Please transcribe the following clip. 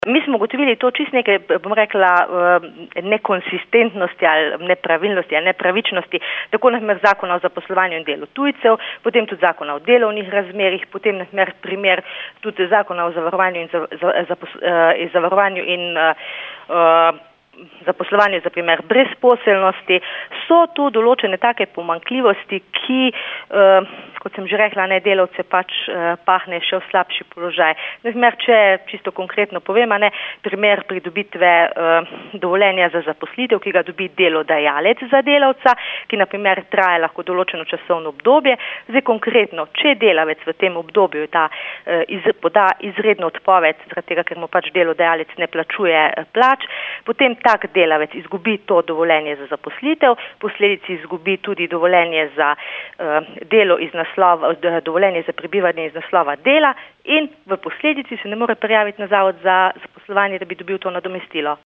Mi smo ugotovili to čist nekaj, bom rekla, nekonsistentnosti ali nepravilnosti ali nepravičnosti, tako na Zakona o zaposlovanju in delu tujcev, potem tudi Zakona o delovnih razmerjih, potem na primer tudi Zakona o zavarovanju in zaposlovanju za primer brezposelnosti. So tu določene take pomanjkljivosti, ki, kot sem že rekla, delavce pahne še v slabši položaj. Naprimer, če čisto konkretno povem, primer pridobitve dovoljenja za zaposlitev, ki ga dobi delodajalec za delavca, ki na primer traja lahko določeno časovno obdobje. Zdaj konkretno, če delavec v tem obdobju poda izredno odpoved, zaradi tega, ker mu delodajalec ne plačuje plač, potem tak delavec izgubi to dovoljenje za zaposlitev, posledici izgubi tudi dovoljenje za delo iz naslova, dovoljenje za prebivanje iz naslova dela in v posledici se ne more prijaviti na Zavod za zaposlovanje, da bi dobil to nadomestilo.